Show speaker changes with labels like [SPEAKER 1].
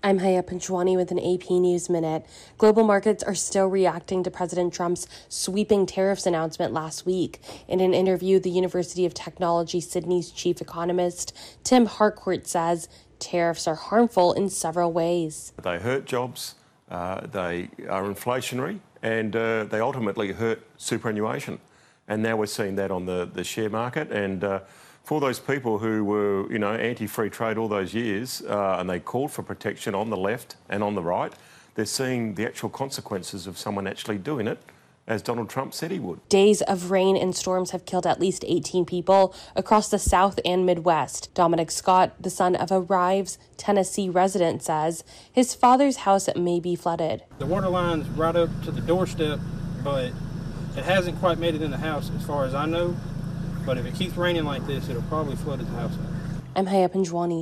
[SPEAKER 1] I'm Haya Panchwani with an AP News Minute. Global markets are still reacting to President Trump's sweeping tariffs announcement last week. In an interview, the University of Technology Sydney's chief economist, Tim Harcourt, says tariffs are harmful in several ways.
[SPEAKER 2] They hurt jobs, they are inflationary, and they ultimately hurt superannuation. And now we're seeing that on the share market. And for those people who were, anti-free trade all those years, and they called for protection on the left and on the right, they're seeing the actual consequences of someone actually doing it, as Donald Trump said he would.
[SPEAKER 1] Days of rain and storms have killed at least 18 people across the South and Midwest. Dominic Scott, the son of a Rives, Tennessee resident, says his father's house may be flooded.
[SPEAKER 3] The water line's right up to the doorstep, but it hasn't quite made it in the house as far as I know. But if it keeps raining like this, it'll probably flood his house.
[SPEAKER 1] I'm Haya Panjwani.